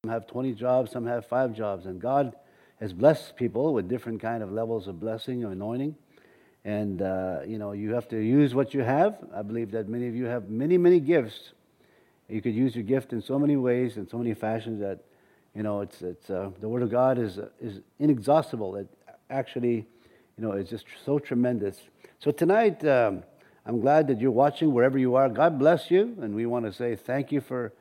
have 20 jobs, some have 5 jobs. And God has blessed people with different kind of levels of blessing, of anointing. And, you have to use what you have. I believe that many of you have many, many gifts. You could use your gift in so many ways, in so many fashions that, the Word of God is inexhaustible. It actually, it's just so tremendous. So tonight, I'm glad that you're watching wherever you are. God bless you, and we want to say thank you for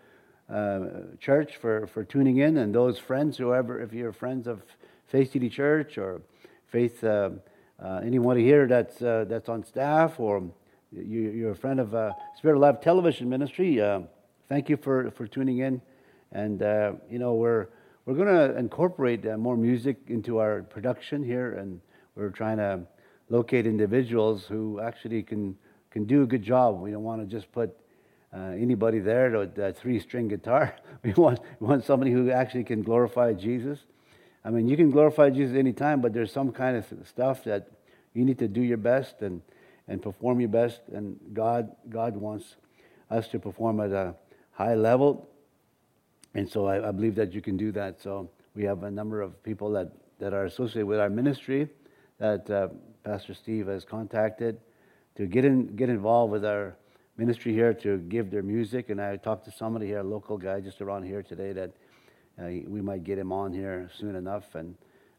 church, for tuning in, and those friends, whoever, if you're friends of Faith City Church or Faith, anyone here that's on staff, or you're a friend of Spirit of Life Television Ministry, thank you for tuning in. And we're going to incorporate more music into our production here, and we're trying to locate individuals who actually can do a good job. We don't want to just put anybody there with a 3-string guitar. We want somebody who actually can glorify Jesus. I mean, you can glorify Jesus anytime, but there's some kind of stuff that you need to do your best and perform your best. And God wants us to perform at a high level. And so I believe that you can do that. So we have a number of people that are associated with our ministry that Pastor Steve has contacted to get involved with our ministry here, to give their music. And I talked to somebody here, a local guy just around here today, that we might get him on here soon enough. And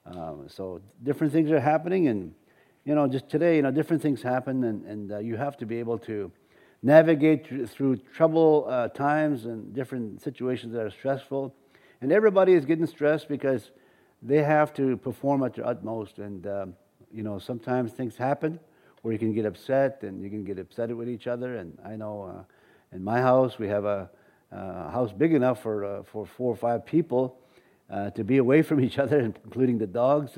so different things are happening. And, just today, different things happen. And you have to be able to navigate through trouble times and different situations that are stressful. And everybody is getting stressed because they have to perform at their utmost. And, sometimes things happen where you can get upset, and you can get upset with each other. And I know in my house, we have a house big enough for 4 or 5 people to be away from each other, including the dogs.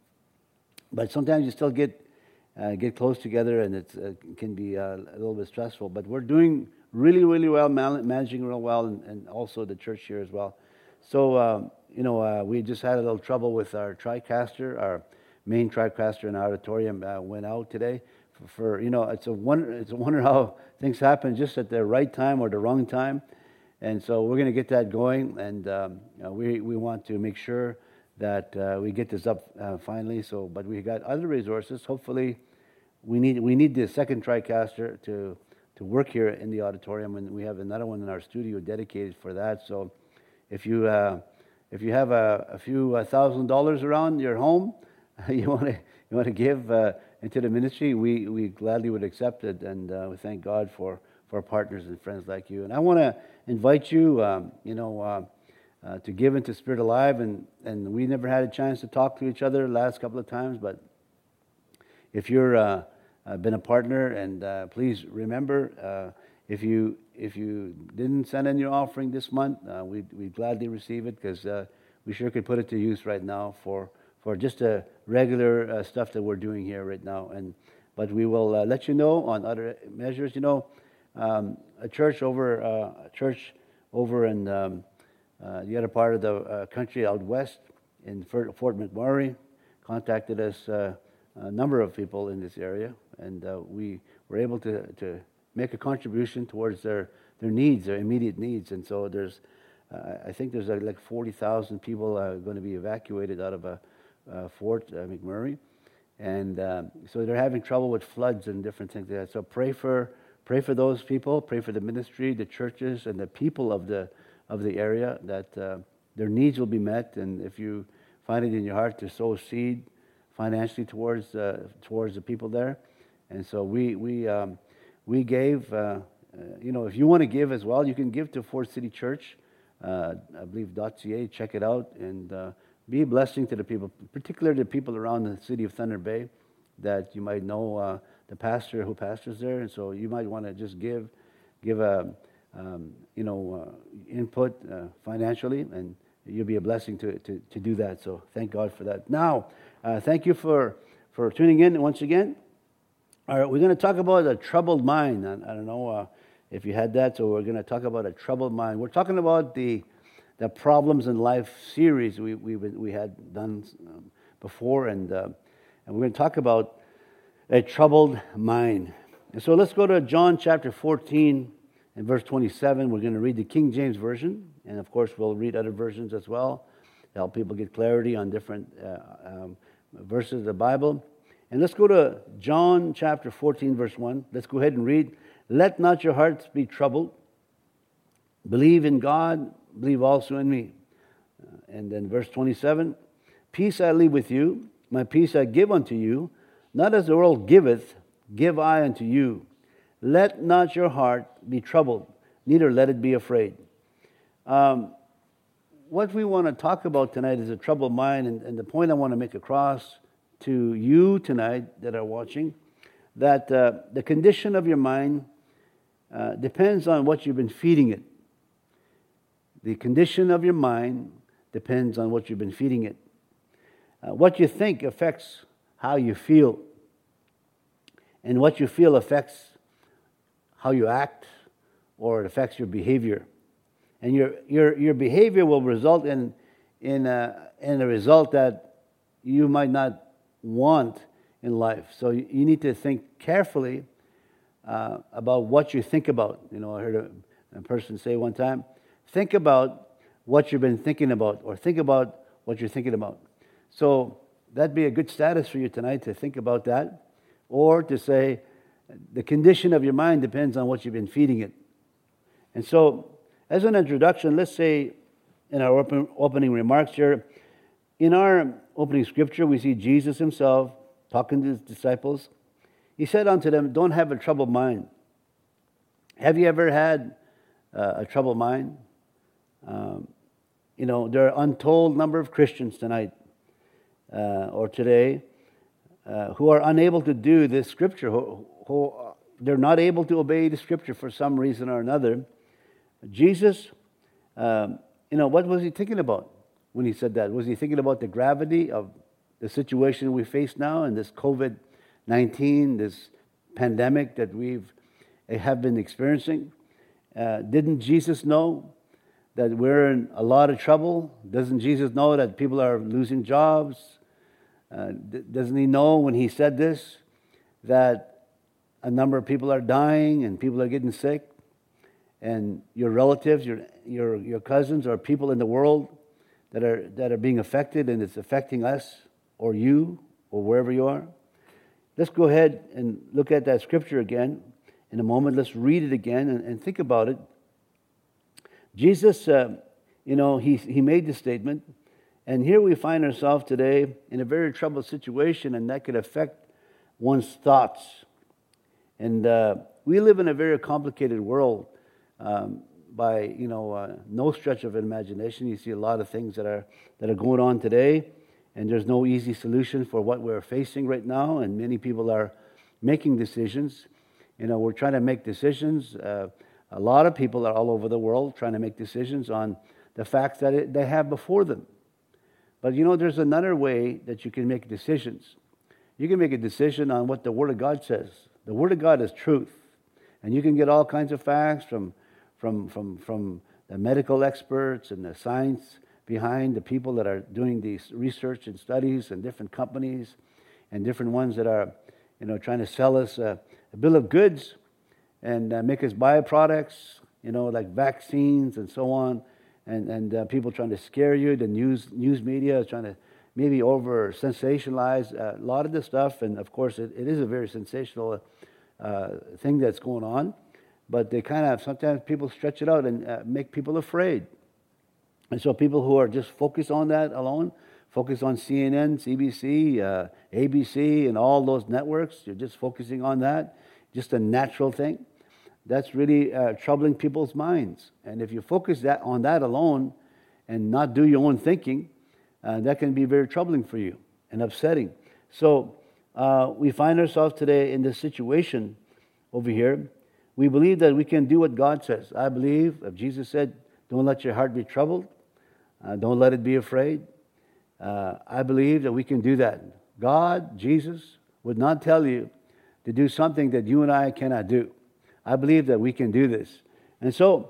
But sometimes you still get close together, and it can be a little bit stressful. But we're doing really, really well, managing real well, and also the church here as well. So, we just had a little trouble with our TriCaster. Our main TriCaster in our auditorium went out today. It's a wonder how things happen just at the right time or the wrong time. And so we're going to get that going, and we want to make sure that we get this up finally. But we got other resources. Hopefully, we need the second TriCaster to work here in the auditorium, and we have another one in our studio dedicated for that. So if you have a few $1,000 around your home, you want to give into the ministry, we gladly would accept it, and we thank God for partners and friends like you. And I want to invite you, to give into Spirit Alive, and we never had a chance to talk to each other the last couple of times, but if you're been a partner, and please remember, if you didn't send in your offering this month, we'd gladly receive it, because we sure could put it to use right now for just a regular stuff that we're doing here right now. But we will let you know on other measures. A church over in the other part of the country out west in Fort McMurray contacted us, a number of people in this area, and we were able to make a contribution towards their needs, their immediate needs. And so I think there's like 40,000 people going to be evacuated out of Fort McMurray, and so they're having trouble with floods and different things like that. So pray for those people, pray for the ministry, the churches, and the people of the area, that their needs will be met. And if you find it in your heart to sow a seed financially towards the people there, and so we gave. If you want to give as well, you can give to Fort City Church, I believe .ca. Check it out, and be a blessing to the people, particularly the people around the city of Thunder Bay, that you might know the pastor who pastors there, and so you might want to just give input financially, and you'll be a blessing to do that. So thank God for that. Now, thank you for tuning in once again. All right, we're going to talk about a troubled mind. I don't know if you had that, so we're going to talk about a troubled mind. We're talking about the Problems in Life series we had done before, and we're going to talk about a troubled mind. And so let's go to John chapter 14 In verse 27, we're going to read the King James Version, and of course we'll read other versions as well to help people get clarity on different verses of the Bible. And let's go to John chapter 14, verse 1. Let's go ahead and read. Let not your hearts be troubled. Believe in God, believe also in me. And then verse 27, peace I leave with you, my peace I give unto you, not as the world giveth, give I unto you. Let not your heart be troubled, neither let it be afraid. What we want to talk about tonight is a troubled mind, and the point I want to make across to you tonight that are watching, that the condition of your mind depends on what you've been feeding it. The condition of your mind depends on what you've been feeding it. What you think affects how you feel, and what you feel affects how you act, or it affects your behavior. And your behavior will result in a result that you might not want in life. So you need to think carefully about what you think about. You know, I heard a person say one time, think about what you've been thinking about, or think about what you're thinking about. So that'd be a good status for you tonight, to think about that, or to say the condition of your mind depends on what you've been feeding it. And so, as an introduction, let's say in our opening remarks here, in our opening scripture, we see Jesus himself talking to his disciples. He said unto them, don't have a troubled mind. Have you ever had a troubled mind? You know, there are untold number of Christians tonight or today who are unable to do this scripture, who they're not able to obey the scripture for some reason or another. Jesus, what was he thinking about when he said that? Was he thinking about the gravity of the situation we face now and this COVID-19, this pandemic that have been experiencing? Didn't Jesus know that we're in a lot of trouble? Doesn't Jesus know that people are losing jobs? Doesn't he know when he said this that a number of people are dying and people are getting sick? And your relatives, your cousins, or people in the world that are being affected, and it's affecting us or you or wherever you are. Let's go ahead and look at that scripture again in a moment. Let's read it again and think about it. Jesus, he made this statement, and here we find ourselves today in a very troubled situation, and that could affect one's thoughts. And we live in a very complicated world. By no stretch of imagination, you see a lot of things that are going on today, and there's no easy solution for what we're facing right now. And many people are making decisions. We're trying to make decisions. A lot of people are all over the world trying to make decisions on the facts that they have before them. But there's another way that you can make decisions. You can make a decision on what the Word of God says. The Word of God is truth, and you can get all kinds of facts from the medical experts and the science behind the people that are doing these research and studies, and different companies and different ones that are trying to sell us a bill of goods and make us buy products, like vaccines and so on, and people trying to scare you. The news media is trying to maybe over sensationalize a lot of this stuff, and of course it is a very sensational thing that's going on. But they sometimes people stretch it out and make people afraid. And so people who are just focused on that alone, focused on CNN, CBC, ABC, and all those networks, you're just focusing on that, just a natural thing. That's really troubling people's minds. And if you focus on that alone and not do your own thinking, that can be very troubling for you and upsetting. So we find ourselves today in this situation over here. We believe that we can do what God says. I believe, if Jesus said, don't let your heart be troubled, don't let it be afraid. I believe that we can do that. God, Jesus, would not tell you to do something that you and I cannot do. I believe that we can do this. And so,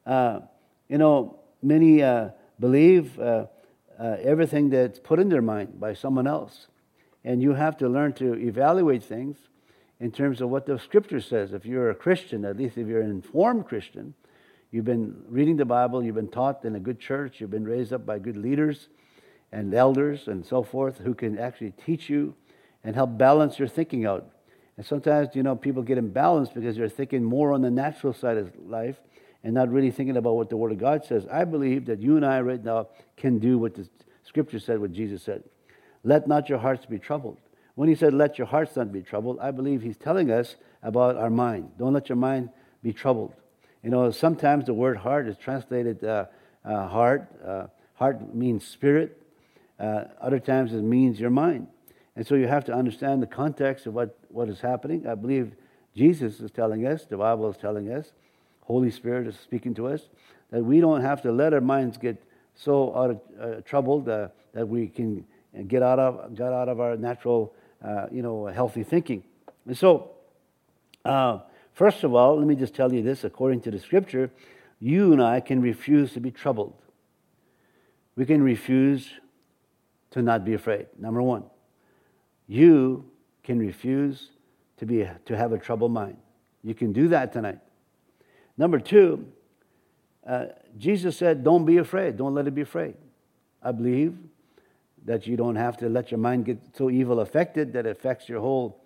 many believe everything that's put in their mind by someone else. And you have to learn to evaluate things in terms of what the Scripture says. If you're a Christian, at least if you're an informed Christian, you've been reading the Bible, you've been taught in a good church, you've been raised up by good leaders and elders and so forth who can actually teach you and help balance your thinking out. And sometimes, people get imbalanced because they're thinking more on the natural side of life and not really thinking about what the Word of God says. I believe that you and I right now can do what the Scripture said, what Jesus said. Let not your hearts be troubled. When he said, let your hearts not be troubled, I believe he's telling us about our mind. Don't let your mind be troubled. Sometimes the word heart is translated heart. Heart means spirit. Other times it means your mind. And so you have to understand the context of what is happening. I believe Jesus is telling us, the Bible is telling us, Holy Spirit is speaking to us, that we don't have to let our minds get so out of troubled that we can get out of our natural, healthy thinking. And so, first of all, let me just tell you this. According to the Scripture, you and I can refuse to be troubled. We can refuse to not be afraid. Number one, you can refuse to have a troubled mind. You can do that tonight. Number two, Jesus said, don't be afraid. Don't let it be afraid. I believe that you don't have to let your mind get so evil affected that it affects your whole,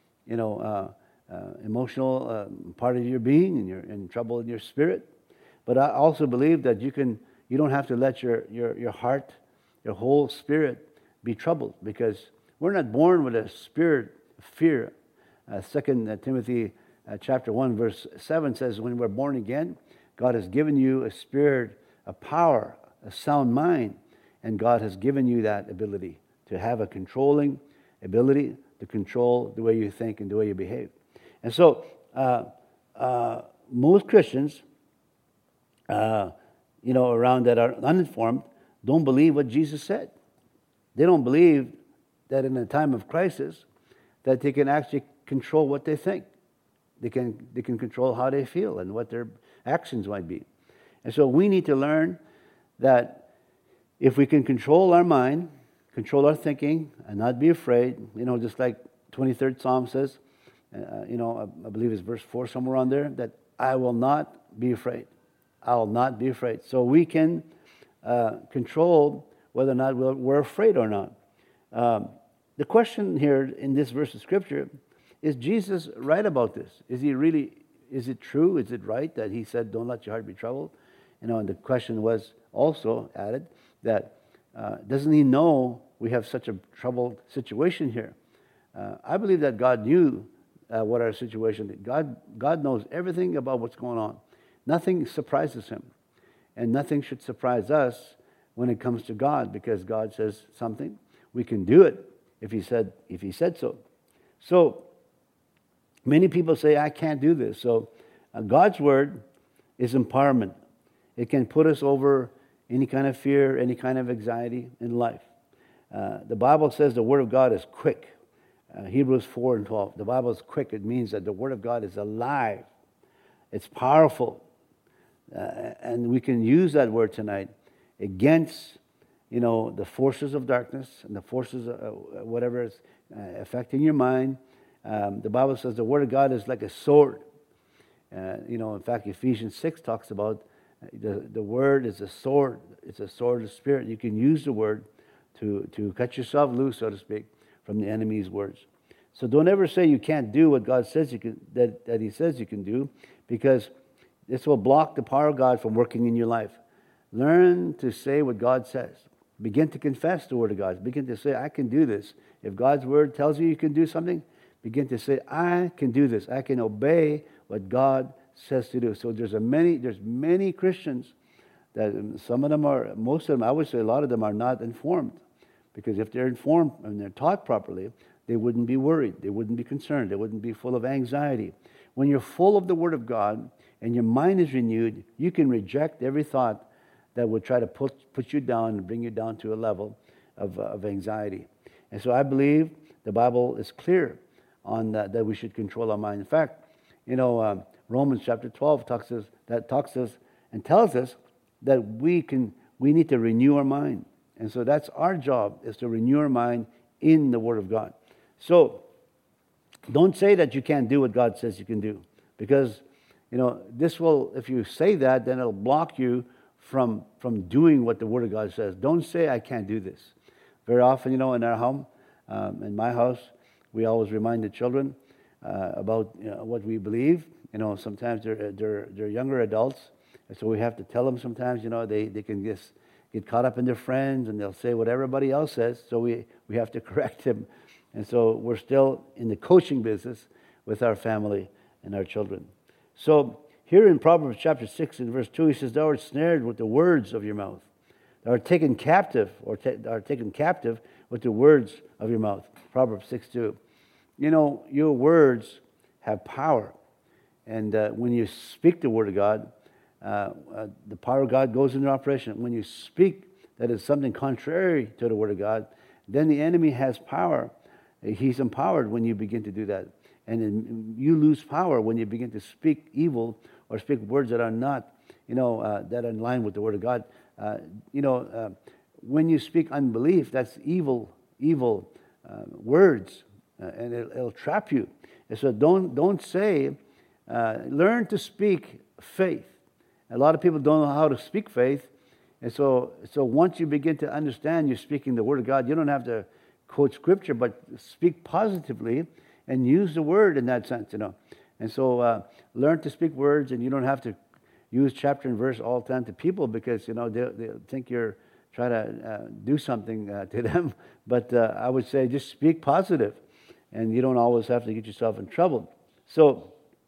emotional part of your being, and you're in trouble in your spirit. But I also believe that you don't have to let your heart, your whole spirit be troubled, because we're not born with a spirit of fear. 2 Timothy chapter 1 verse 7 says, when we're born again, God has given you a spirit of power, a sound mind, and God has given you that ability to have a controlling ability to control the way you think and the way you behave. And so most Christians, around that are uninformed, don't believe what Jesus said. They don't believe that in a time of crisis that they can actually control what they think. They can control how they feel and what their actions might be. And so we need to learn that if we can control our mind, control our thinking, and not be afraid, just like 23rd Psalm says, I believe it's verse 4 somewhere on there, that I will not be afraid. I will not be afraid. So we can control whether or not we're afraid or not. The question here in this verse of Scripture, is Jesus right about this? Is it true? Is it right that he said, don't let your heart be troubled? And the question was also added that doesn't he know we have such a troubled situation here? I believe that God knew what our situation is. God knows everything about what's going on. Nothing surprises him. And nothing should surprise us when it comes to God, because God says something, we can do it if he said so. So many people say, I can't do this. So God's word is empowerment. It can put us over any kind of fear, any kind of anxiety in life. The Bible says the word of God is quick. Hebrews 4 and 12. The Bible is quick. It means that the word of God is alive. It's powerful. And we can use that word tonight against, the forces of darkness and the forces of whatever is affecting your mind. The Bible says the word of God is like a sword. In fact, Ephesians 6 talks about the word is a sword. It's a sword of the Spirit. You can use the word to cut yourself loose, so to speak, from the enemy's words. So don't ever say you can't do what God says you can, that he says you can do, because this will block the power of God from working in your life. Learn to say what God says. Begin to confess the word of God. Begin to say, I can do this. If God's word tells you can do something, begin to say, I can do this. I can obey what God says to do. So there's many Christians that most of them, I would say a lot of them are not informed. Because if they're informed and they're taught properly, they wouldn't be worried. They wouldn't be concerned. They wouldn't be full of anxiety. When you're full of the Word of God and your mind is renewed, you can reject every thought that would try to put you down and bring you down to a level of anxiety. And so I believe the Bible is clear on that we should control our mind. In fact, Romans chapter 12 talks to us and tells us that we need to renew our mind. And so that's our job, is to renew our mind in the Word of God. So Don't say that you can't do what God says you can do, because this will, if you say that, then it'll block you from doing what the Word of God says. Don't say I can't do this. Very often, in our home, in my house, we always remind the children about what we believe. Sometimes they're younger adults, and so we have to tell them sometimes. They can just get caught up in their friends, and they'll say what everybody else says. So we have to correct them, and so we're still in the coaching business with our family and our children. So here in Proverbs chapter 6 and verse 2, he says, "Thou art snared with the words of your mouth. Thou art taken captive, are taken captive with the words of your mouth." Proverbs 6:2. Your words have power. And when you speak the Word of God, the power of God goes into operation. When you speak that is something contrary to the Word of God, then the enemy has power. He's empowered when you begin to do that. And then you lose power when you begin to speak evil or speak words that are not, that are in line with the Word of God. When you speak unbelief, that's evil words, and it'll trap you. And so don't say. Learn to speak faith. A lot of people don't know how to speak faith, and so once you begin to understand you're speaking the Word of God, you don't have to quote Scripture, but speak positively and use the Word in that sense, And so learn to speak words, and you don't have to use chapter and verse all the time to people, because they'll think you're trying to do something to them. But I would say just speak positive, and you don't always have to get yourself in trouble. So.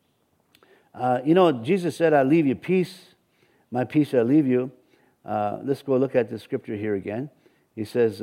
Jesus said, "I leave you peace. My peace I leave you." Let's go look at the scripture here again. He says,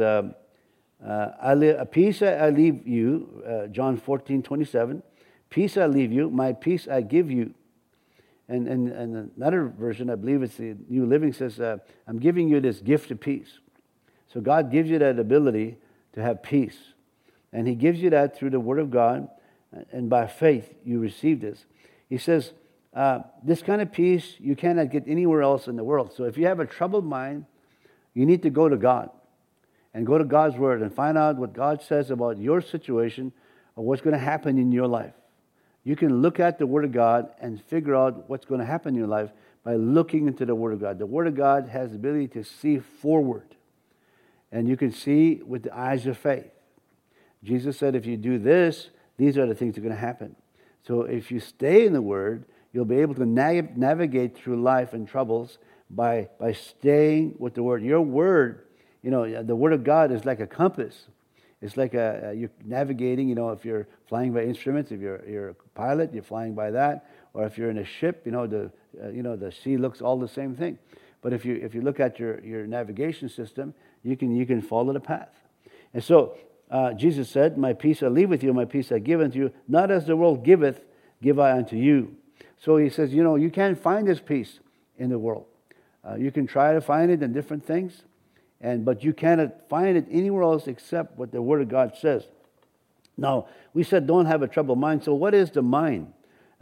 "A peace I leave you," John 14:27. "Peace I leave you, my peace I give you." And another version, I believe it's the New Living, says, "I'm giving you this gift of peace." So God gives you that ability to have peace. And He gives you that through the Word of God, and by faith you receive this. He says, this kind of peace you cannot get anywhere else in the world. So if you have a troubled mind, you need to go to God and go to God's Word and find out what God says about your situation or what's going to happen in your life. You can look at the Word of God and figure out what's going to happen in your life by looking into the Word of God. The Word of God has the ability to see forward, and you can see with the eyes of faith. Jesus said, if you do this, these are the things that are going to happen. So if you stay in the Word, you'll be able to navigate through life and troubles by staying with the Word. Your Word, the Word of God is like a compass. It's like you're navigating, if you're flying by instruments, if you're a pilot, you're flying by that. Or if you're in a ship, the sea looks all the same thing. But if you look at your navigation system, you can follow the path. And so Jesus said, "My peace I leave with you, my peace I give unto you. Not as the world giveth, give I unto you." So he says, you can't find this peace in the world. You can try to find it in different things, but you cannot find it anywhere else except what the Word of God says. Now, we said don't have a troubled mind. So what is the mind?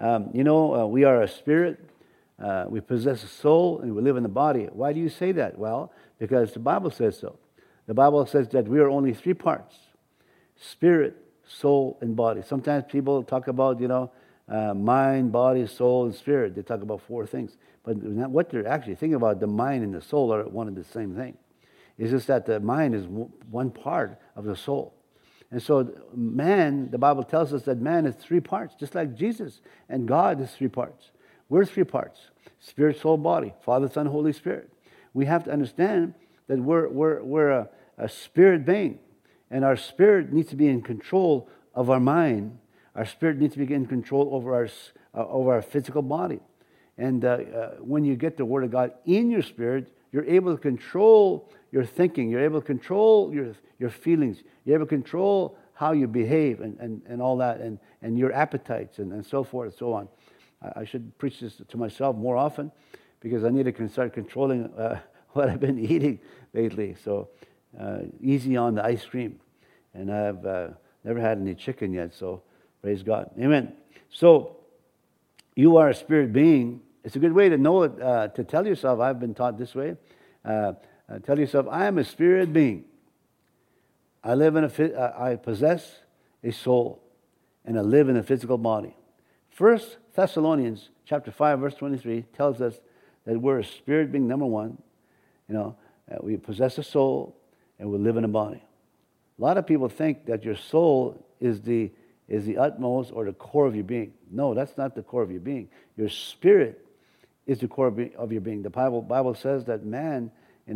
We are a spirit. We possess a soul, and we live in the body. Why do you say that? Well, because the Bible says so. The Bible says that we are only three parts: spirit, soul, and body. Sometimes people talk about, mind, body, soul, and spirit. They talk about four things. But what they're actually thinking about, the mind and the soul are one and the same thing. It's just that the mind is one part of the soul. And so man, the Bible tells us that man is three parts, just like Jesus. And God is three parts. We're three parts: spirit, soul, body, Father, Son, Holy Spirit. We have to understand that we're a spirit being. And our spirit needs to be in control of our mind. Our spirit needs to be in control over our physical body. And when you get the Word of God in your spirit, you're able to control your thinking. You're able to control your feelings. You're able to control how you behave and all that, and your appetites and so forth and so on. I should preach this to myself more often, because I need to start controlling what I've been eating lately. So easy on the ice cream. And I've never had any chicken yet, so praise God. Amen. So you are a spirit being. It's a good way to know it, to tell yourself, I've been taught this way. Tell yourself, I am a spirit being. I possess a soul. and to live in a physical body. 1 Thessalonians chapter 5, verse 23 tells us that we're a spirit being, number one. We possess a soul and we live in a body. A lot of people think that your soul is the utmost or the core of your being. No, that's not the core of your being. Your spirit is the core of your being. The Bible says that man,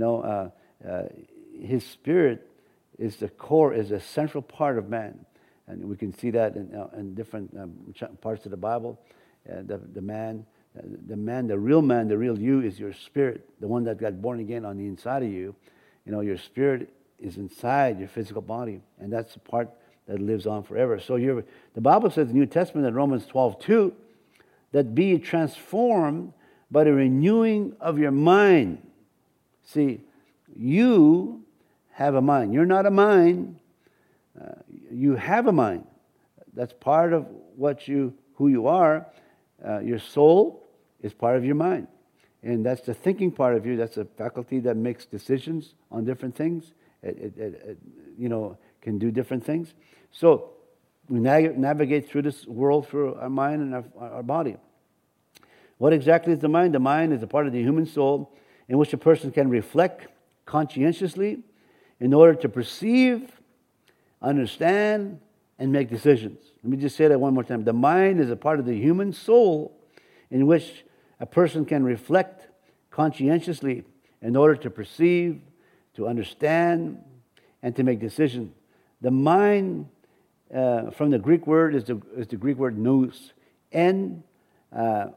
his spirit is the core, is a central part of man. And we can see that in different parts of the Bible. The real man, the real you is your spirit, the one that got born again on the inside of you. Your spirit is inside your physical body, and that's the part that lives on forever. So the Bible says in the New Testament in Romans 12:2 that be transformed by the renewing of your mind. See, you have a mind. You're not a mind. You have a mind. That's part of who you are. Your soul is part of your mind. And that's the thinking part of you. That's a faculty that makes decisions on different things. It can do different things. So we navigate through this world through our mind and our body. What exactly is the mind? The mind is a part of the human soul in which a person can reflect conscientiously in order to perceive, understand, and make decisions. Let me just say that one more time. The mind is a part of the human soul in which a person can reflect conscientiously in order to perceive, to understand, and to make decisions. The mind, from the Greek word, is the Greek word nous, N-O-U-S,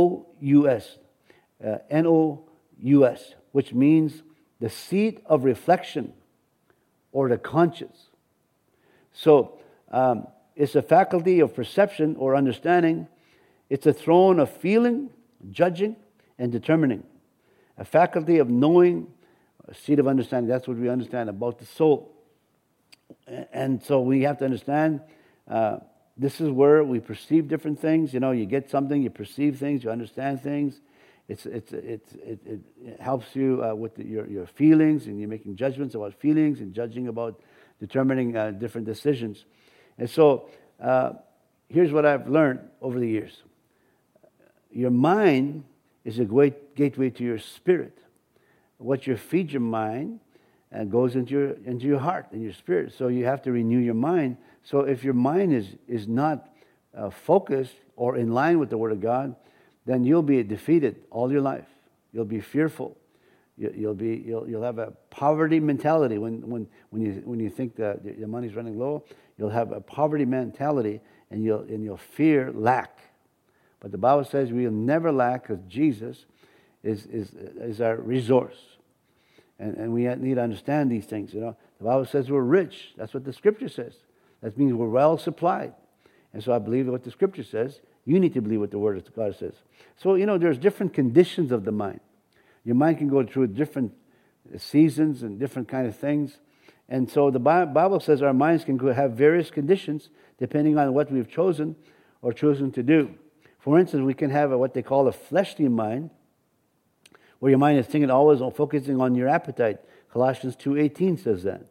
N-O-U-S, which means the seat of reflection or the conscience. So it's a faculty of perception or understanding. It's a throne of feeling, judging, and determining. A faculty of knowing, a seat of understanding. That's what we understand about the soul. And so we have to understand this is where we perceive different things. You get something, you perceive things, you understand things. It helps you with your feelings, and you're making judgments about feelings and judging about determining different decisions. And so here's what I've learned over the years. Your mind is a great gateway to your spirit. What you feed your mind goes into your heart and your spirit. So you have to renew your mind. So if your mind is not focused or in line with the Word of God, then you'll be defeated all your life. You'll be fearful. You'll have a poverty mentality when you think that your money's running low. You'll have a poverty mentality, and you'll fear lack. But the Bible says we'll never lack because Jesus is our resource, and we need to understand these things. The Bible says we're rich. That's what the Scripture says. That means we're well supplied, and so I believe what the Scripture says. You need to believe what the Word of God says. So there's different conditions of the mind. Your mind can go through different seasons and different kind of things. And so the Bible says our minds can have various conditions depending on what we've chosen or chosen to do. For instance, we can have what they call a fleshly mind, where your mind is thinking always focusing on your appetite. Colossians 2:18 says that.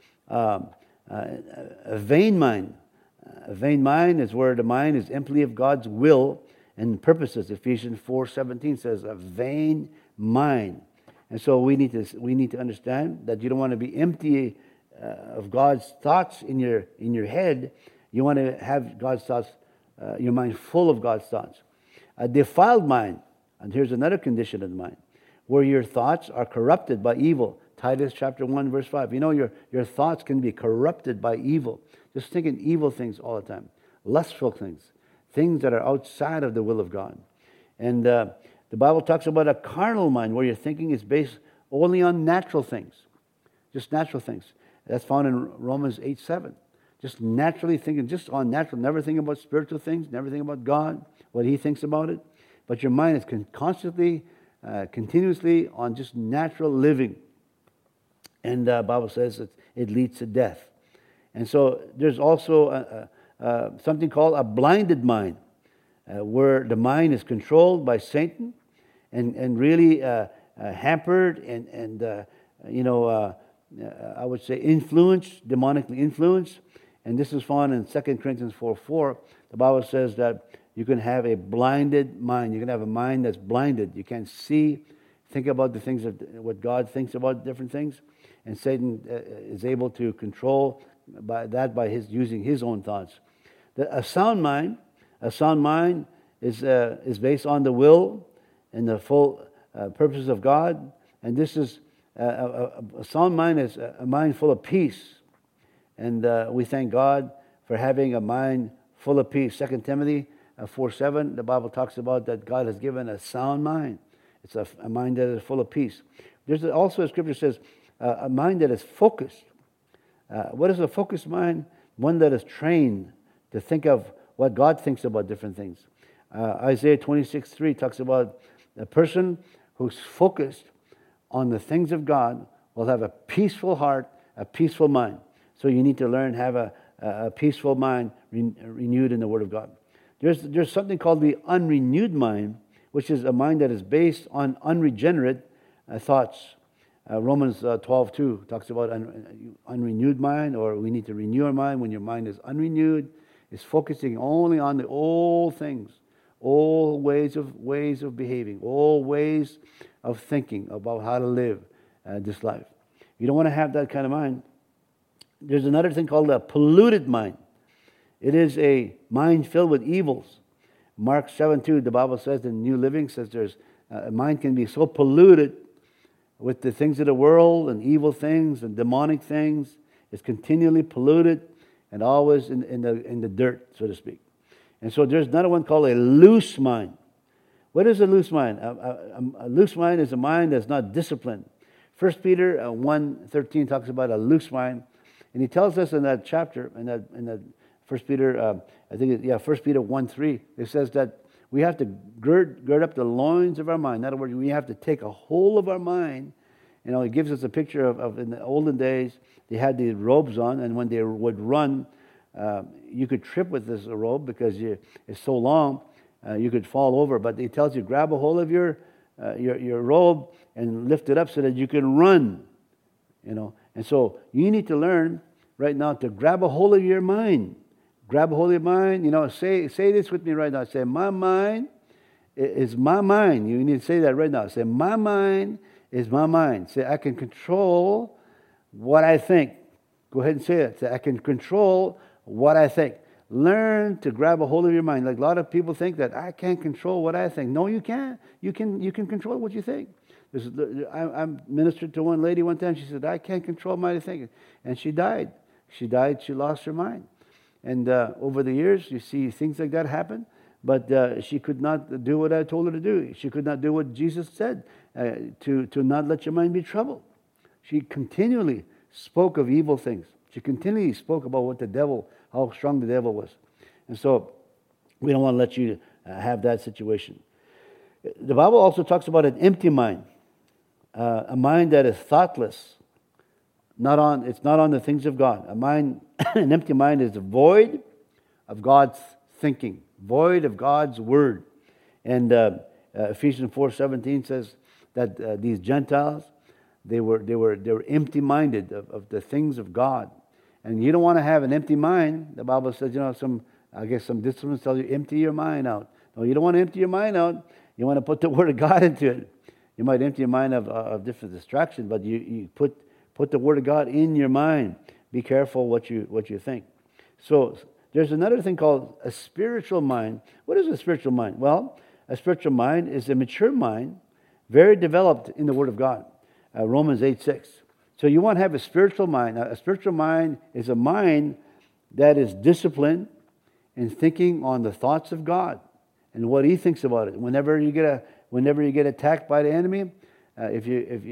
A vain mind. A vain mind is where the mind is empty of God's will and purposes. Ephesians 4:17 says a vain mind. And so we need to understand that you don't want to be empty of God's thoughts in your head. You want to have God's thoughts, your mind full of God's thoughts. A defiled mind, and here's another condition of the mind, where your thoughts are corrupted by evil. Titus chapter 1 verse 5. Your thoughts can be corrupted by evil. Just thinking evil things all the time. Lustful things. Things that are outside of the will of God. And the Bible talks about a carnal mind where your thinking is based only on natural things. Just natural things. That's found in Romans 8:7. Just naturally thinking, just on natural, never thinking about spiritual things, never thinking about God, what He thinks about it. But your mind is constantly, continuously on just natural living. And the Bible says that it leads to death. And so there's also something called a blinded mind, where the mind is controlled by Satan and really hampered and I would say influenced, demonically influenced. And this is found in 2 Corinthians 4:4. The Bible says that you can have a blinded mind. You can have a mind that's blinded. You can't see, think about the things of what God thinks about different things. And Satan is able to control by his using his own thoughts. A sound mind is based on the will and the full purposes of God. And this is a sound mind is a mind full of peace. And we thank God for having a mind full of peace. 2 Timothy 4:7, the Bible talks about that God has given a sound mind. It's a mind that is full of peace. There's also a scripture that says a mind that is focused. What is a focused mind? One that is trained to think of what God thinks about different things. Isaiah 26:3 talks about a person who's focused on the things of God will have a peaceful heart, a peaceful mind. So you need to learn to have a peaceful mind renewed in the Word of God. There's something called the unrenewed mind, which is a mind that is based on unregenerate thoughts. Romans 12:2 talks about unrenewed mind, or we need to renew our mind. When your mind is unrenewed, it's focusing only on the old things, old ways of behaving, old ways of thinking about how to live this life. You don't want to have that kind of mind. There's another thing called a polluted mind. It is a mind filled with evils. Mark 7:2, the Bible says in New Living, says there's a mind can be so polluted with the things of the world and evil things and demonic things. It's continually polluted and always in the dirt, so to speak. And so there's another one called a loose mind. What is a loose mind? A loose mind is a mind that's not disciplined. 1 Peter 1:13 talks about a loose mind. And he tells us in that chapter, in that 1 Peter, 1 Peter 1:3, it says that we have to gird up the loins of our mind. In other words, we have to take a hold of our mind. You know, it gives us a picture of in the olden days, they had these robes on, and when they would run, you could trip with this robe because it's so long, you could fall over. But it tells you, grab a hold of your robe and lift it up so that you can run. You know, and so you need to learn right now to grab a hold of your mind. Grab a hold of your mind. You know, say this with me right now. Say, my mind is my mind. You need to say that right now. Say, my mind is my mind. Say, I can control what I think. Go ahead and say it. Say, I can control what I think. Learn to grab a hold of your mind. Like a lot of people think that I can't control what I think. No, you can't. You can control what you think. I ministered to one lady one time. She said, I can't control my thinking. And she died. She lost her mind. And over the years, you see things like that happen. But she could not do what I told her to do. She could not do what Jesus said, to not let your mind be troubled. She continually spoke of evil things. She continually spoke about what the devil, how strong the devil was. And so we don't want to let you have that situation. The Bible also talks about an empty mind. A mind that is thoughtless, it's not on the things of God. An empty mind is void of God's thinking, void of God's word. And Ephesians 4:17 says that these Gentiles, they were empty-minded of the things of God. And you don't want to have an empty mind. The Bible says, some disciplines tell you empty your mind out. No, you don't want to empty your mind out. You want to put the Word of God into it. You might empty your mind of different distractions, but you put the Word of God in your mind. Be careful what you think. So there's another thing called a spiritual mind. What is a spiritual mind? Well, a spiritual mind is a mature mind, very developed in the Word of God. Romans 8:6. So you want to have a spiritual mind. Now, a spiritual mind is a mind that is disciplined in thinking on the thoughts of God and what He thinks about it. Whenever you get attacked by the enemy, if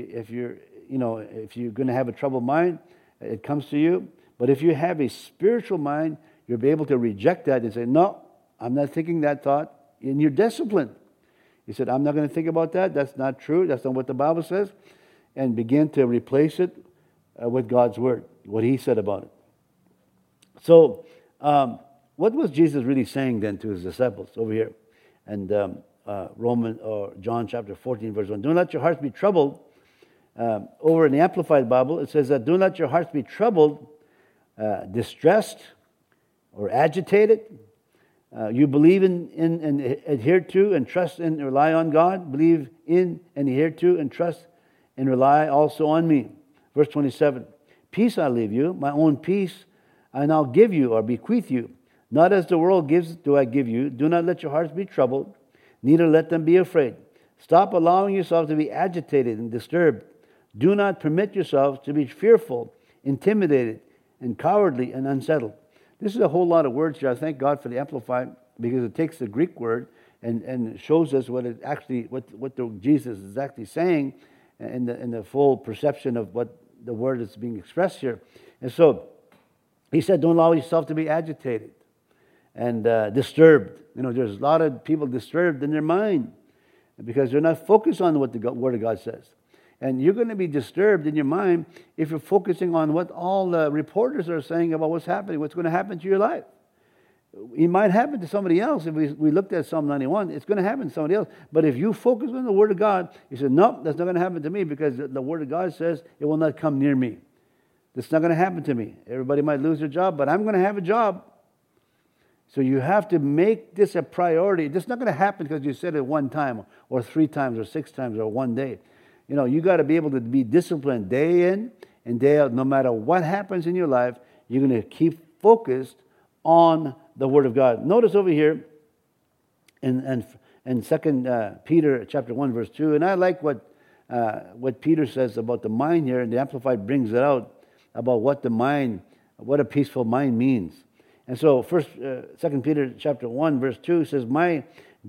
you're going to have a troubled mind, it comes to you. But if you have a spiritual mind, you'll be able to reject that and say, "No, I'm not thinking that thought." And you're disciplined. He said, "I'm not going to think about that. That's not true. That's not what the Bible says." And begin to replace it with God's Word, what He said about it. So, what was Jesus really saying then to His disciples over here? And John chapter 14, verse 1. "Do not let your hearts be troubled." Over in the Amplified Bible, it says that, "Do not let your hearts be troubled, distressed, or agitated? You believe in and adhere to and trust and rely on God? Believe in and adhere to and trust and rely also on me. Verse 27. Peace I leave you, my own peace I now give you or bequeath you. Not as the world gives do I give you. Do not let your hearts be troubled, neither let them be afraid. Stop allowing yourself to be agitated and disturbed. Do not permit yourselves to be fearful, intimidated, and cowardly and unsettled. This is a whole lot of words here. I thank God for the Amplified, because it takes the Greek word and shows us what it actually, what Jesus is actually saying, and the full perception of what the word is being expressed here. And so he said, don't allow yourself to be agitated and disturbed. There's a lot of people disturbed in their mind because they're not focused on what the Word of God says. And you're going to be disturbed in your mind if you're focusing on what all the reporters are saying about what's happening, what's going to happen to your life. It might happen to somebody else. If we looked at Psalm 91, it's going to happen to somebody else. But if you focus on the Word of God, you say, no, that's not going to happen to me, because the Word of God says it will not come near me. It's not going to happen to me. Everybody might lose their job, but I'm going to have a job. So you have to make this a priority. This is not going to happen because you said it one time or 3 times or 6 times or one day. You got to be able to be disciplined day in and day out. No matter what happens in your life, you're going to keep focused on the Word of God. Notice over here in 2 Peter chapter 1 verse 2, and I like what Peter says about the mind here, and the Amplified brings it out about what a peaceful mind means. And so 2 Peter chapter 1 verse 2 says, may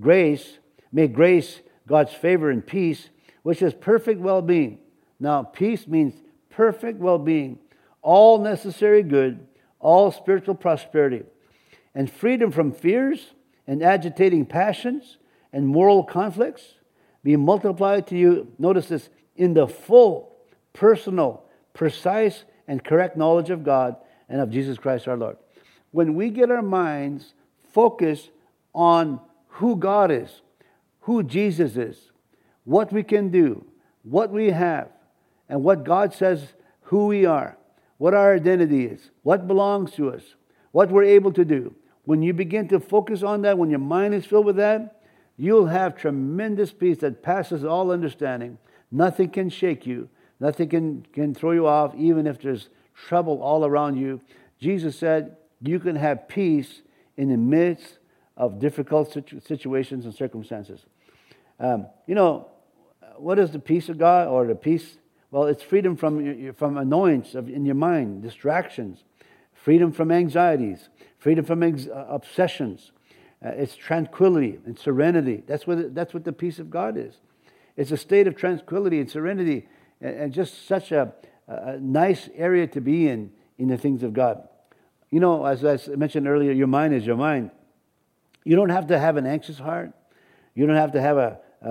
grace, God's favor and peace, which is perfect well-being. Now, peace means perfect well-being, all necessary good, all spiritual prosperity, and freedom from fears and agitating passions and moral conflicts be multiplied to you, notice this, in the full, personal, precise, and correct knowledge of God and of Jesus Christ our Lord. When we get our minds focused on who God is, who Jesus is, what we can do, what we have, and what God says who we are, what our identity is, what belongs to us, what we're able to do. When you begin to focus on that, when your mind is filled with that, you'll have tremendous peace that passes all understanding. Nothing can shake you. Nothing can throw you off, even if there's trouble all around you. Jesus said, you can have peace in the midst of difficult situations and circumstances. What is the peace of God, or the peace? Well, it's freedom from annoyance in your mind, distractions, freedom from anxieties, freedom from obsessions. It's tranquility and serenity. That's what the peace of God is. It's a state of tranquility and serenity, and just such a nice area to be in the things of God. As I mentioned earlier, your mind is your mind. You don't have to have an anxious heart. You don't have to have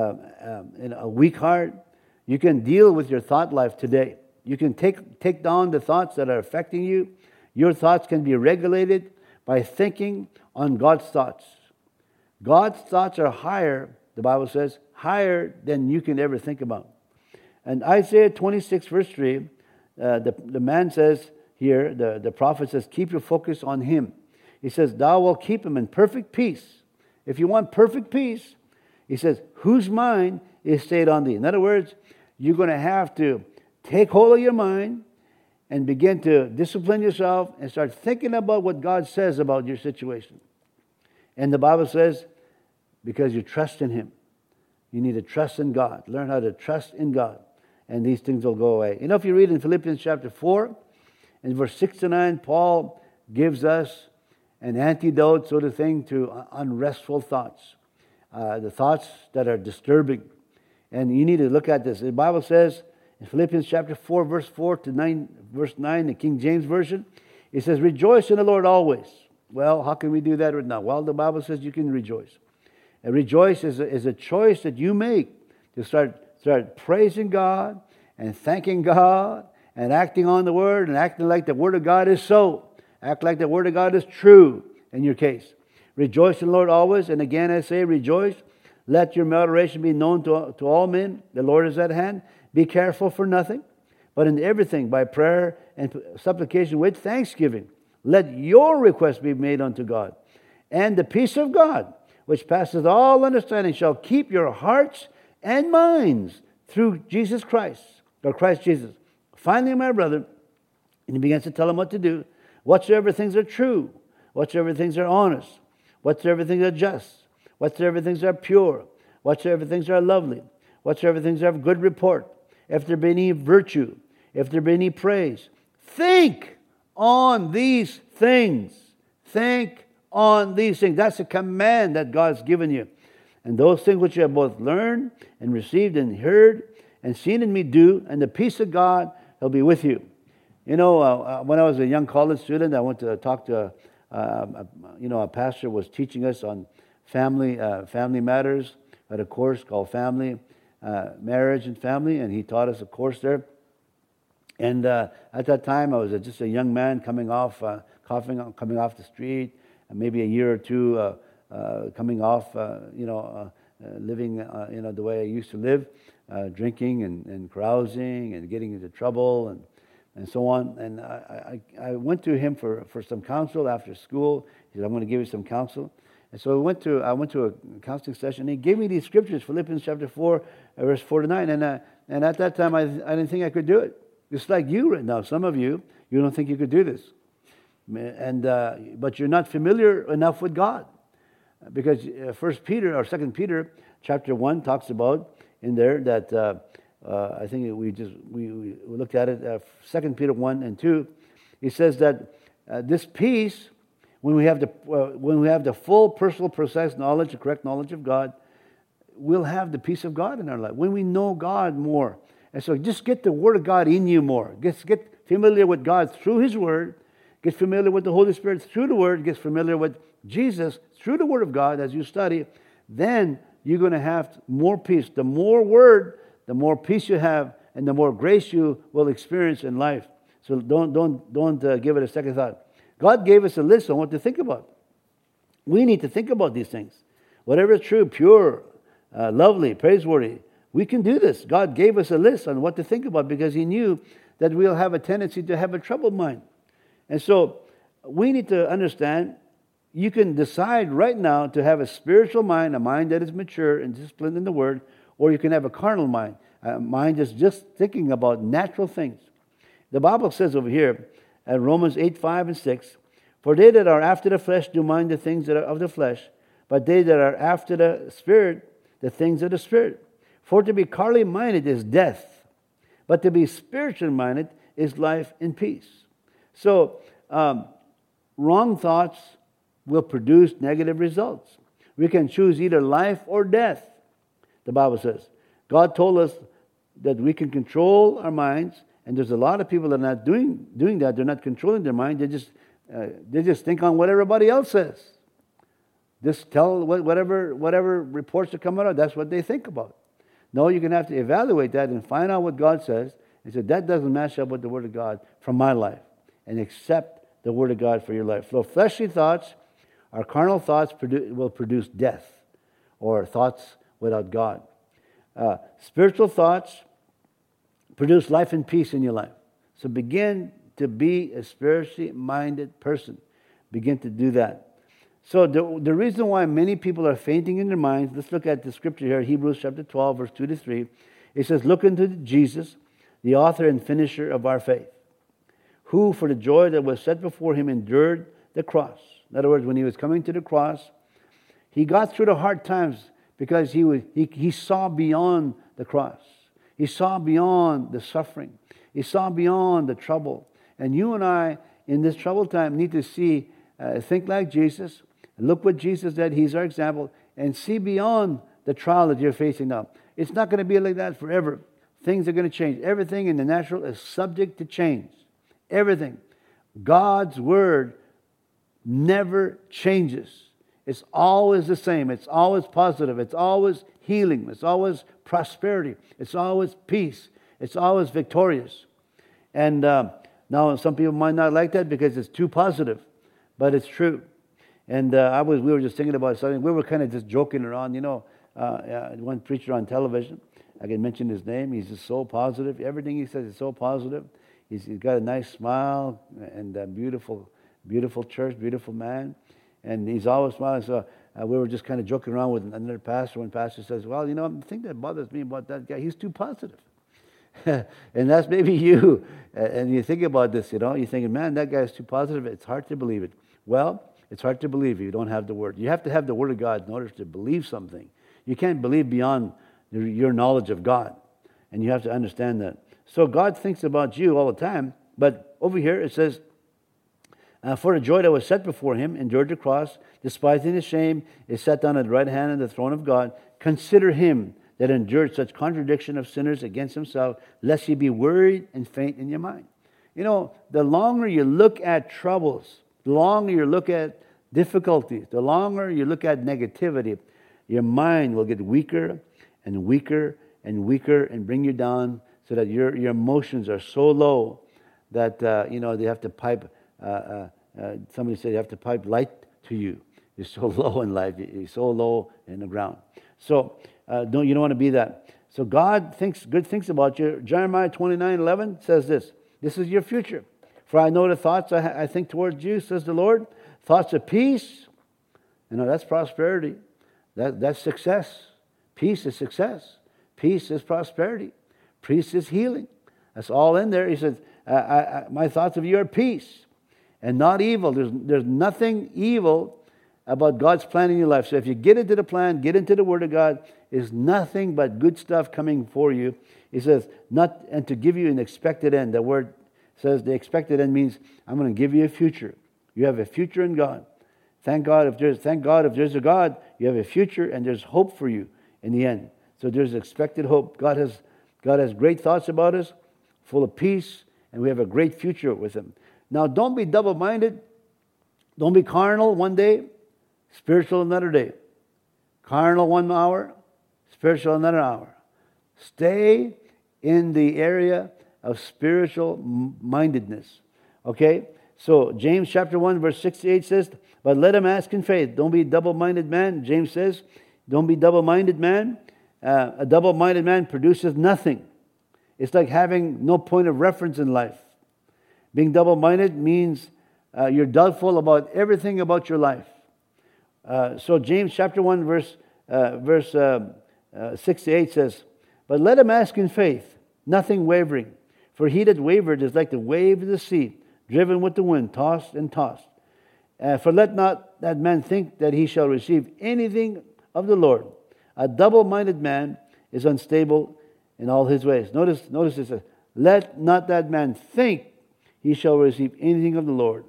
a weak heart. You can deal with your thought life today. You can take down the thoughts that are affecting you. Your thoughts can be regulated by thinking on God's thoughts. God's thoughts are higher, the Bible says, higher than you can ever think about. And Isaiah 26 verse 3, the man says here, the prophet says, keep your focus on Him. He says, thou wilt keep him in perfect peace. If you want perfect peace, he says, whose mind is stayed on thee. In other words, you're going to have to take hold of your mind and begin to discipline yourself and start thinking about what God says about your situation. And the Bible says, because you trust in Him. You need to trust in God. Learn how to trust in God. And these things will go away. If you read in Philippians chapter 4, in verse 6 to 9, Paul gives us an antidote, sort of thing, to unrestful thoughts. The thoughts that are disturbing. And you need to look at this. The Bible says in Philippians chapter 4, verse 4 to 9, verse 9, the King James Version, it says, rejoice in the Lord always. Well, how can we do that right now? Well, the Bible says you can rejoice. And rejoice is a choice that you make to start praising God and thanking God and acting on the Word and acting like the Word of God is so. Act like the Word of God is true in your case. Rejoice in the Lord always. And again I say, rejoice. Let your moderation be known to all men. The Lord is at hand. Be careful for nothing, but in everything by prayer and supplication with thanksgiving. let your request be made unto God. And the peace of God, which passeth all understanding, shall keep your hearts and minds through Jesus Christ, or Christ Jesus. Finally, my brother, and he begins to tell him what to do. Whatsoever things are true, whatsoever things are honest, whatsoever things are just, whatsoever things are pure, whatsoever things are lovely, whatsoever things are of good report, if there be any virtue, if there be any praise, think on these things. Think on these things. That's a command that God's given you. And those things which you have both learned and received and heard and seen in me do, and the peace of God will be with you. You know, when I was a young college student, I went to talk to a pastor was teaching us on family matters at a course called Family, Marriage and Family, and he taught us a course there. And at that time, I was just a young man coming off the street, maybe a year or two coming off, living, the way I used to live, drinking and carousing and getting into trouble and so on. And I went to him for some counsel after school. He said, I'm going to give you some counsel. And so I went to a counseling session. And he gave me these scriptures, Philippians chapter 4, verse 4 to 9. And at that time, I didn't think I could do it. Just like you right now. Some of you don't think you could do this. But you're not familiar enough with God. Because 1 Peter or 2 Peter chapter 1 talks about in there that I think we looked at it, 2 Peter 1 and 2. He says that this peace, when we have the full personal, precise knowledge, the correct knowledge of God, we'll have the peace of God in our life. When we know God more. And so just get the Word of God in you more. Get familiar with God through His Word. Get familiar with the Holy Spirit through the Word. Get familiar with Jesus through the Word of God as you study. Then you're going to have more peace. The more Word, the more peace you have, and the more grace you will experience in life. So don't give it a second thought. God gave us a list on what to think about. We need to think about these things. Whatever is true, pure, lovely, praiseworthy. We can do this. God gave us a list on what to think about because He knew that we'll have a tendency to have a troubled mind. And so we need to understand you can decide right now to have a spiritual mind, a mind that is mature and disciplined in the Word, or you can have a carnal mind, a mind that's just thinking about natural things. The Bible says over here at Romans 8, 5 and 6, for they that are after the flesh do mind the things that are of the flesh, but they that are after the Spirit, the things of the Spirit. For to be carnally minded is death, but to be spiritually minded is life and peace. So, wrong thoughts will produce negative results. We can choose either life or death, the Bible says. God told us that we can control our minds, and there's a lot of people that are not doing that. They're not controlling their mind. They just think on what everybody else says. Just tell whatever reports are coming out, that's what they think about. No, you're going to have to evaluate that and find out what God says and say, that doesn't match up with the Word of God from my life, and accept the Word of God for your life. So fleshly thoughts, our carnal thoughts will produce death, or thoughts without God. Spiritual thoughts produce life and peace in your life. So begin to be a spiritually minded person. Begin to do that. So the reason why many people are fainting in their minds, let's look at the scripture here, Hebrews chapter 12, verse 2 to 3. It says, look unto Jesus, the author and finisher of our faith, who for the joy that was set before Him endured the cross. In other words, when He was coming to the cross, He got through the hard times because he saw beyond the cross. He saw beyond the suffering. He saw beyond the trouble. And you and I, in this troubled time, need to think like Jesus. Look what Jesus did. He's our example. And see beyond the trial that you're facing now. It's not going to be like that forever. Things are going to change. Everything in the natural is subject to change. Everything. God's Word never changes. It's always the same. It's always positive. It's always healing. It's always prosperity. It's always peace. It's always victorious. And now some people might not like that because it's too positive, but it's true. And we were just thinking about something. We were kind of just joking around, one preacher on television, I can mention his name. He's just so positive. Everything he says is so positive. He's got a nice smile and beautiful beautiful church, beautiful man, and he's always smiling. So we were just kind of joking around with another pastor when pastor says, well, the thing that bothers me about that guy, he's too positive. And that's maybe you. And you think about this, you're thinking, man, that guy's too positive. It's hard to believe it. Well, it's hard to believe if you don't have the Word. You have to have the Word of God in order to believe something. You can't believe beyond your knowledge of God. And you have to understand that. So God thinks about you all the time. But over here it says, for the joy that was set before him, endured the cross, despising the shame, is set down at the right hand of the throne of God. Consider him that endured such contradiction of sinners against himself, lest ye be worried and faint in your mind. The longer you look at troubles, the longer you look at difficulties, the longer you look at negativity, your mind will get weaker and weaker and weaker and bring you down so that your emotions are so low that, they have to pipe, somebody said you have to pipe light to you. You're so low in life. You're so low in the ground. So you don't want to be that. So God thinks good things about you. Jeremiah 29:11 says this. This is your future. For I know the thoughts I think towards you, says the Lord. Thoughts of peace. That's prosperity. That's success. Peace is success. Peace is prosperity. Peace is healing. That's all in there. He says, my thoughts of you are peace and not evil. There's nothing evil about God's plan in your life. So if you get into the plan, get into the Word of God, is nothing but good stuff coming for you. He says, and to give you an expected end. The word says the expected end means I'm going to give you a future. You have a future in God. Thank God if there's a God, you have a future and there's hope for you in the end. So there's expected hope. God has great thoughts about us, full of peace, and we have a great future with Him. Now, don't be double-minded. Don't be carnal one day, spiritual another day. Carnal 1 hour, spiritual another hour. Stay in the area of spiritual mindedness. Okay? So James chapter 1 verse 68 says, but let him ask in faith. Don't be a double-minded man. James says, don't be double-minded man. A double-minded man produces nothing. It's like having no point of reference in life. Being double-minded means you're doubtful about everything about your life. So James chapter 1 verse 68 says, but let him ask in faith, nothing wavering. For he that wavered is like the wave of the sea, driven with the wind, tossed and tossed. For let not that man think that he shall receive anything of the Lord. A double-minded man is unstable in all his ways. Notice it says, let not that man think he shall receive anything of the Lord.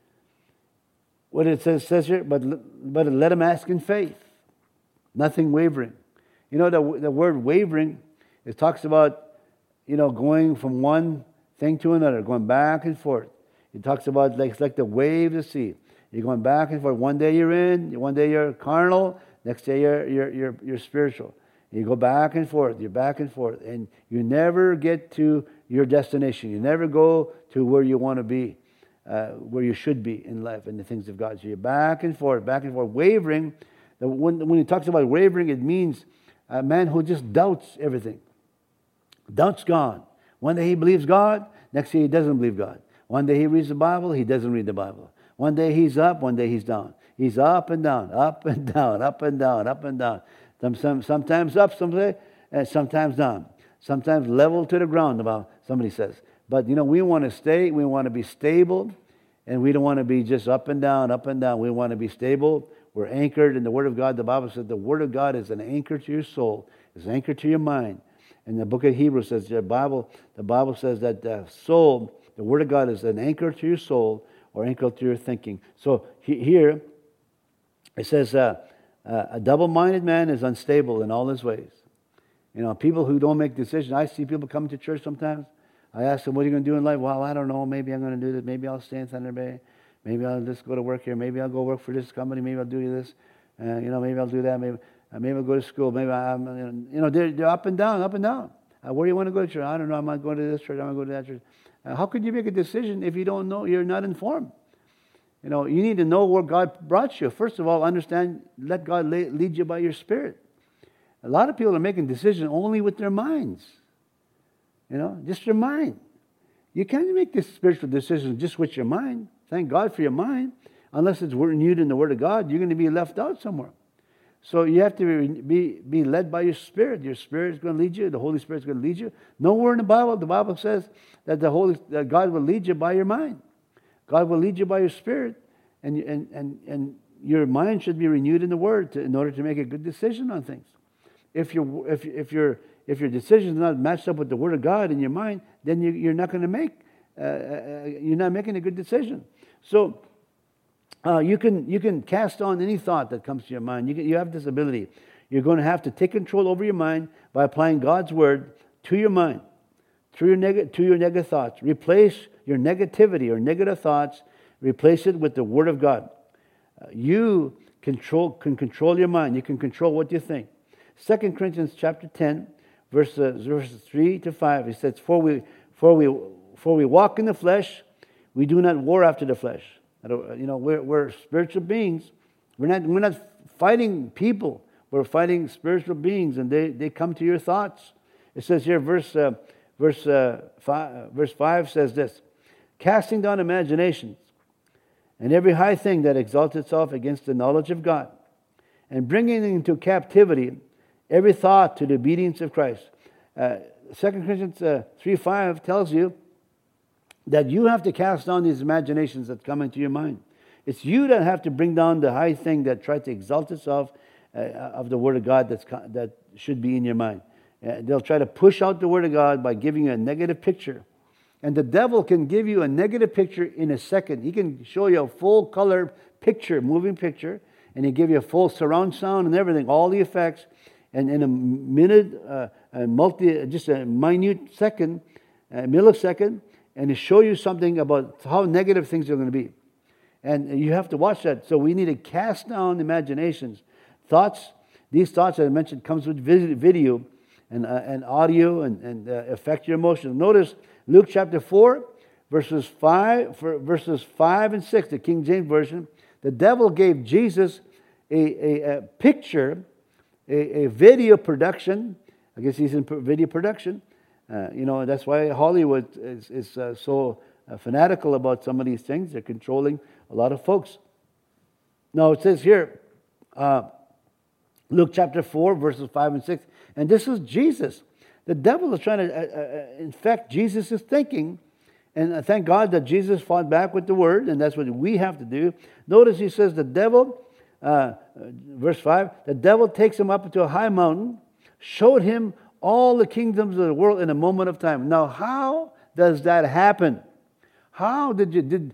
What it says here, but let him ask in faith, nothing wavering. The word wavering, it talks about, going from one thing to another, going back and forth. It talks about it's like the wave of the sea. You're going back and forth. One day you're in, one day you're carnal, next day you're spiritual. You go back and forth, you're back and forth, and you never get to your destination. You never go to where you want to be, where you should be in life and the things of God. So you're back and forth. Wavering, when he talks about wavering, it means a man who just doubts everything. Doubts God. One day he believes God, next day he doesn't believe God. One day he reads the Bible, he doesn't read the Bible. One day he's up, one day he's down. He's up and down, up and down, up and down, up and down. Sometimes up, sometimes down. Sometimes level to the ground, somebody says. But we want to be stable, and we don't want to be just up and down, up and down. We want to be stable. We're anchored in the Word of God. The Bible says the Word of God is an anchor to your soul. It's an anchor to your mind. And the book of Hebrews says, the Bible says that the soul, the Word of God is an anchor to your soul or anchor to your thinking. So here, it says, a double-minded man is unstable in all his ways. People who don't make decisions. I see people come to church sometimes. I ask them, what are you going to do in life? Well, I don't know. Maybe I'm going to do this. Maybe I'll stay in Thunder Bay. Maybe I'll just go to work here. Maybe I'll go work for this company. Maybe I'll do this. Maybe I'll do that. Maybe I'll go to school. Maybe they're up and down, up and down. Where do you want to go to church? I don't know. I'm not going to this church. I'm going to go to that church. How could you make a decision if you don't know? You're not informed. You need to know where God brought you. First of all, understand, let God lead you by your spirit. A lot of people are making decisions only with their minds. Just your mind. You can't make this spiritual decision just with your mind. Thank God for your mind. Unless it's renewed in the Word of God, you're going to be left out somewhere. So you have to be led by your Spirit. Your Spirit is going to lead you. The Holy Spirit is going to lead you. Nowhere in the Bible says that that God will lead you by your mind. God will lead you by your Spirit, and your mind should be renewed in the Word in order to make a good decision on things. If your decision is not matched up with the Word of God in your mind, then you're not going to make you're not making a good decision. So you can cast on any thought that comes to your mind. You have this ability. You're going to have to take control over your mind by applying God's Word to your mind, to your negative thoughts. Replace your negativity or negative thoughts. Replace it with the Word of God. You can control your mind. You can control what you think. 2 Corinthians chapter 10, verses 3 to 5. It says, For we walk in the flesh, we do not war after the flesh. We're spiritual beings. We're not fighting people. We're fighting spiritual beings, and they come to your thoughts. It says here, verse 5 says this: casting down imaginations and every high thing that exalts itself against the knowledge of God, and bringing into captivity every thought to the obedience of Christ. 2 Corinthians 3:5 tells you that you have to cast down these imaginations that come into your mind. It's you that have to bring down the high thing that tries to exalt itself of the Word of God that should be in your mind. They'll try to push out the Word of God by giving you a negative picture. And the devil can give you a negative picture in a second. He can show you a full color picture, moving picture, and he give you a full surround sound and everything, all the effects. And in a minute, just a minute second, millisecond, and to show you something about how negative things are going to be. And you have to watch that. So we need to cast down imaginations. Thoughts, these thoughts that I mentioned comes with video and audio and affect your emotions. Notice Luke chapter 4, verses 5 and 6, the King James Version. The devil gave Jesus a picture, a video production. I guess he's in video production. That's why Hollywood is so fanatical about some of these things. They're controlling a lot of folks. Now it says here, Luke chapter 4, verses 5 and 6, and this is Jesus. The devil is trying to infect Jesus' thinking, and thank God that Jesus fought back with the Word, and that's what we have to do. Notice he says the devil, verse 5, the devil takes him up into a high mountain, showed him all the kingdoms of the world in a moment of time. Now, how does that happen? How did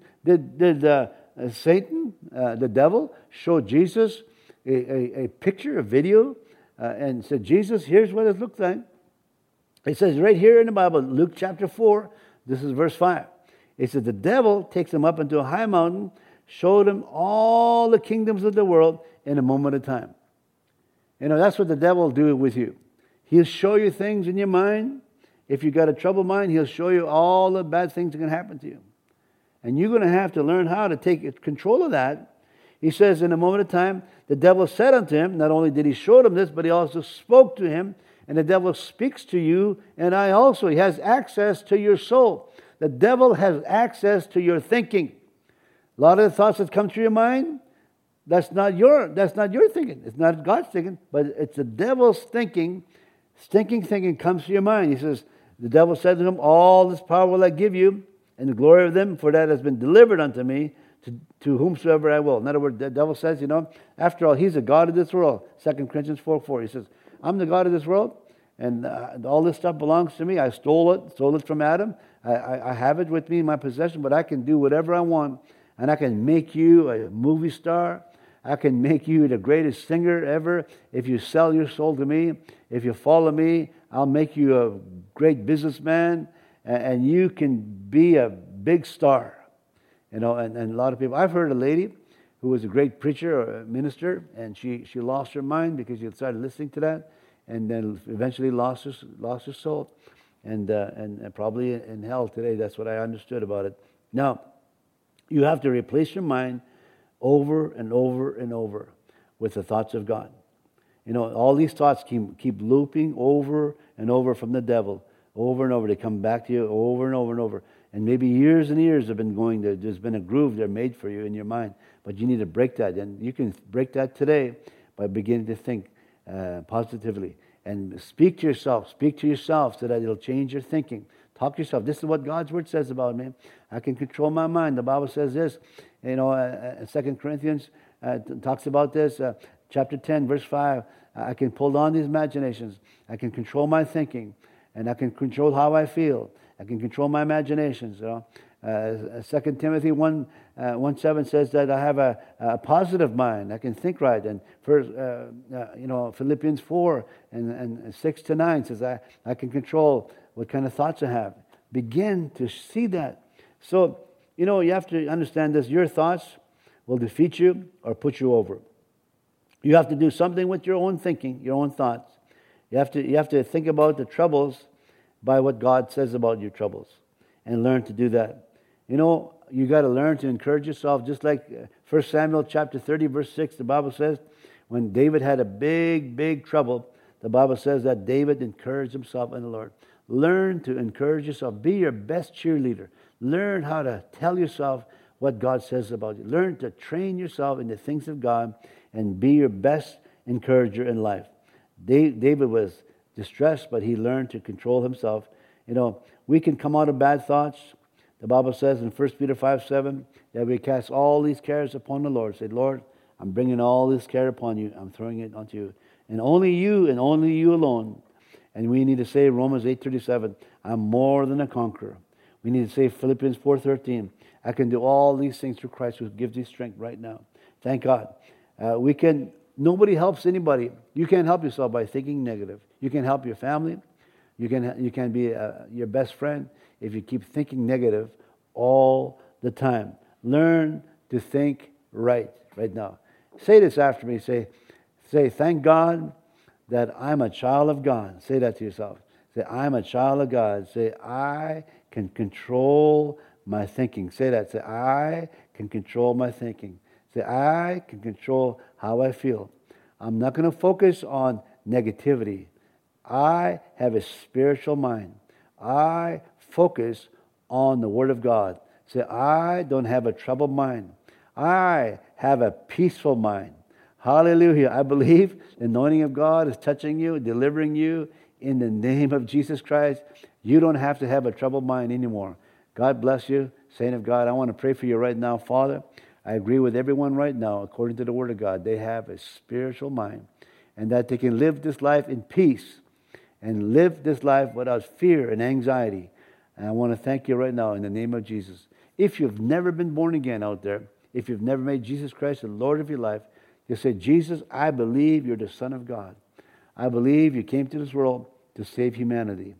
Satan, the devil, show Jesus a picture, a video, and said, Jesus, here's what it looks like. It says right here in the Bible, Luke chapter 4, this is verse 5. It says, the devil takes him up into a high mountain, showed him all the kingdoms of the world in a moment of time. That's what the devil will do with you. He'll show you things in your mind. If you've got a troubled mind, he'll show you all the bad things that can happen to you. And you're going to have to learn how to take control of that. He says, in a moment of time, the devil said unto him, not only did he show him this, but he also spoke to him. And the devil speaks to you, and I also. He has access to your soul. The devil has access to your thinking. A lot of the thoughts that come through your mind, that's not your thinking. It's not God's thinking, but it's the devil's thinking. Stinking thinking comes to your mind. He says, the devil said to him, all this power will I give you, and the glory of them, for that has been delivered unto me, to whomsoever I will. In other words, the devil says, after all, he's the God of this world. 2 Corinthians 4:4. He says, I'm the God of this world, and all this stuff belongs to me. I stole it from Adam. I have it with me in my possession, but I can do whatever I want, and I can make you a movie star. I can make you the greatest singer ever if you sell your soul to me. If you follow me, I'll make you a great businessman, and you can be a big star. And a lot of people. I've heard a lady who was a great preacher or a minister, and she lost her mind because she started listening to that, and then eventually lost her soul, and probably in hell today. That's what I understood about it. Now, you have to replace your mind over and over and over with the thoughts of God. All these thoughts keep looping over and over from the devil, over and over. They come back to you over and over and over. And maybe years and years have been going there. There's been a groove there made for you in your mind. But you need to break that. And you can break that today by beginning to think positively. And speak to yourself. Speak to yourself so that it'll change your thinking. Talk to yourself. This is what God's Word says about me. I can control my mind. The Bible says this. 2 Corinthians talks about this. Chapter 10, verse 5. I can pull down these imaginations. I can control my thinking. And I can control how I feel. I can control my imaginations. 2 Timothy 1:7 says that I have a positive mind. I can think right. And Philippians 4 and 6 to 9 says I can control what kind of thoughts I have. Begin to see that. So, you have to understand this. Your thoughts will defeat you or put you over. You have to do something with your own thinking, your own thoughts. You have to think about the troubles by what God says about your troubles and learn to do that. You got to learn to encourage yourself, just like 1 Samuel chapter 30, verse 6, the Bible says, when David had a big, big trouble, the Bible says that David encouraged himself in the Lord. Learn to encourage yourself. Be your best cheerleader. Learn how to tell yourself what God says about you. Learn to train yourself in the things of God and be your best encourager in life. David was distressed, but he learned to control himself. We can come out of bad thoughts. The Bible says in 1 Peter 5:7 that we cast all these cares upon the Lord. Say, Lord, I'm bringing all this care upon you. I'm throwing it onto you. And only you alone. And we need to say Romans 8:37, I'm more than a conqueror. We need to say Philippians 4:13, I can do all these things through Christ who gives me strength right now. Thank God. Nobody helps anybody. You can't help yourself by thinking negative. You can help your family. You can be your best friend if you keep thinking negative all the time. Learn to think right now. Say this after me. Say, thank God that I'm a child of God. Say that to yourself. Say, I'm a child of God. Say, I can control my thinking. Say that. Say, I can control my thinking. Say, I can control how I feel. I'm not going to focus on negativity. I have a spiritual mind. I focus on the Word of God. Say, I don't have a troubled mind. I have a peaceful mind. Hallelujah. I believe the anointing of God is touching you, delivering you in the name of Jesus Christ. You don't have to have a troubled mind anymore. God bless you, saint of God. I want to pray for you right now, Father. I agree with everyone right now, according to the Word of God. They have a spiritual mind and that they can live this life in peace and live this life without fear and anxiety. And I want to thank you right now in the name of Jesus. If you've never been born again out there, if you've never made Jesus Christ the Lord of your life, you say, Jesus, I believe you're the Son of God. I believe you came to this world to save humanity.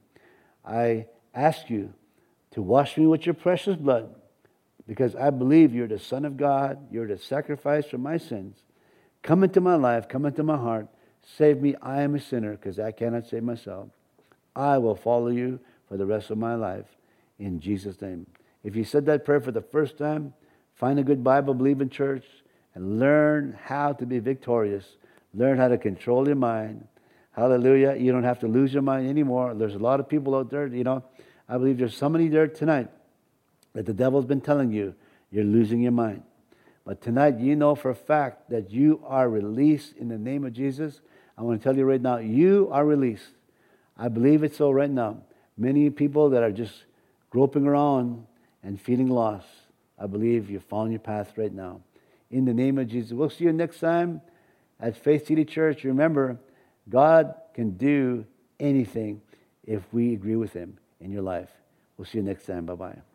I ask you to wash me with your precious blood because I believe you're the Son of God. You're the sacrifice for my sins. Come into my life. Come into my heart. Save me. I am a sinner because I cannot save myself. I will follow you for the rest of my life in Jesus' name. If you said that prayer for the first time, find a good Bible-believing church and learn how to be victorious. Learn how to control your mind. Hallelujah. You don't have to lose your mind anymore. There's a lot of people out there, I believe there's somebody there tonight that the devil's been telling you you're losing your mind. But tonight you know for a fact that you are released in the name of Jesus. I want to tell you right now, you are released. I believe it so right now. Many people that are just groping around and feeling lost, I believe you found your path right now. In the name of Jesus. We'll see you next time at Faith City Church. Remember, God can do anything if we agree with Him in your life. We'll see you next time. Bye-bye.